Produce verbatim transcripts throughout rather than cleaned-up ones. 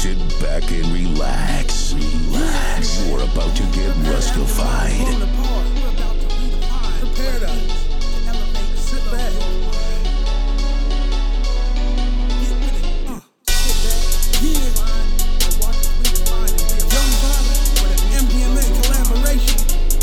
Sit back and relax. Relax. You're about to get rustified. Prepare to sit back. Get with it. Uh, sit back. Yeah. And watch us redefine and realize. Young Bobby with an M D M A collaboration.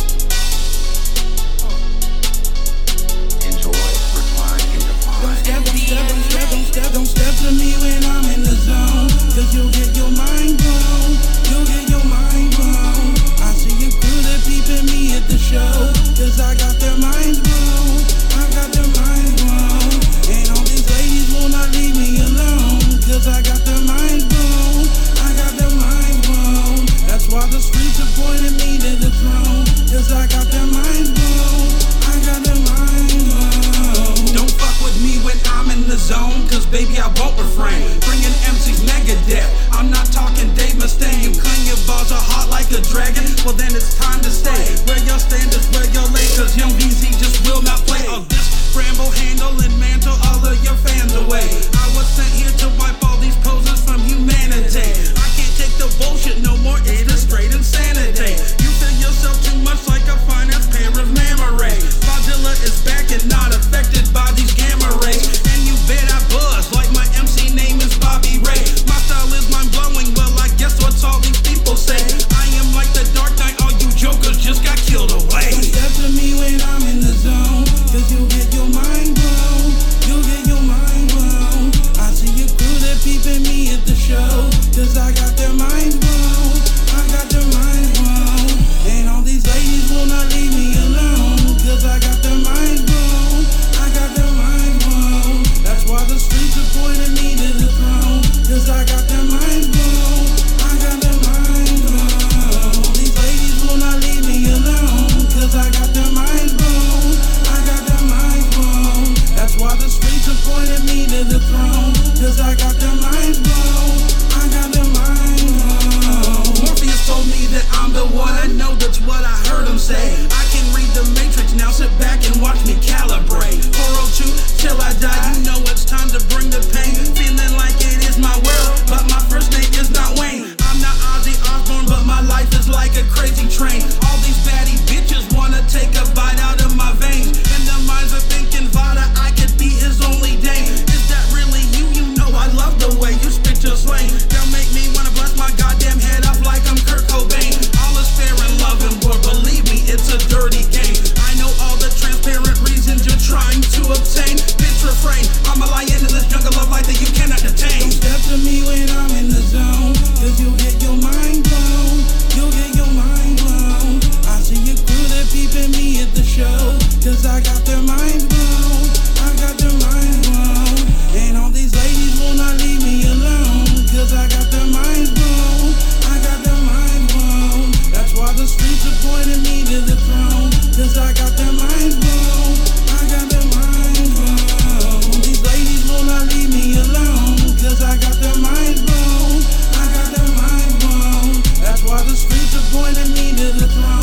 Enjoy, refine, and define. Don't step, don't step, don't step, don't step, don't step to me when I'm in the zone. Cause you'll get your mind blown. You'll get your mind blown. I see you crew that peeping me at the show. Cause I got their minds blown. I got their minds blown. And all these ladies will not leave me alone. Cause I got their minds blown. I got their minds blown. That's why the streets are pointing me to the throne. Cause I got their minds blown. I got their minds blown. Don't fuck with me when I'm in the zone. Cause baby I won't refrain. Bringing M Cs Megadeth. I'm not talking Dave Mustaine. You claim your balls are hot like a dragon. Well then it's time to stay. Where your stand is where you're late. Cause young B Z just will not play. All this scramble, handle, and mantle all of your fans away. I was sent here to wipe all these poses from humanity. I can't take the bullshit no more. It is straight insanity. You feel yourself too much like a finance pair of mama ray. Godzilla is back and not affected by these gamma rays. And you bet I buzz like my M C name is Bobby Ray. My style is mind blowing. Well, I guess what's all these people say. I am like the Dark Knight. All you jokers just got killed away. Don't step to me when I'm in the zone. Cause you'll get your mind blown. You'll get your mind blown. I see you crew that peeping me at the show. Cause I got their minds blown. I got their minds blown. And all these ladies will not leave me alone. Cause I got their minds blown. I got their minds blown. That's why the streets are pointing me to the throne. Cause I got their minds blown. I got their minds blown. These ladies will not leave me alone. Cause I got their minds blown. I got their minds blown. That's why the streets are pointing me to the throne. Cause I got their minds blown. I got their minds blown. Morpheus told me that I'm the one. I know that's what I heard him say. I can read the matrix now. Sit back and watch me calibrate. four oh two till I die. You know it's time to bring the pain. Feeling like it is my world, but my first name is not Wayne. I'm not Ozzy Osbourne, but my life is like a crazy train. All these baddie bitches wanna take a bite out of my veins. And the minds are thinking Vada, I could be his only dame. Is that really you? You know I love the way you spit your slang. They'll make me wanna blast my goddamn head up like I'm Kurt Cobain. All is fair in love and war, believe me, it's a dirty game. I know all the transparent reasons you're trying to obtain. Bitch refrain, I'm a lion in this jungle of life that you cannot detain. Don't step to me when I'm in the zone. Cause you'll get your mind blown. You'll get your mind blown. I see you crew that peeping me at the show. Cause I got their minds blown. I got their minds blown. And all these ladies will not leave me alone. Cause I got their minds blown. I got their minds blown. That's why the streets are pointing me to the throne. Cause I got their minds blown. I got their minds blown. These ladies will not leave me alone. Cause I got their minds blown. I got their minds blown. That's why the streets are pointing me to the throne.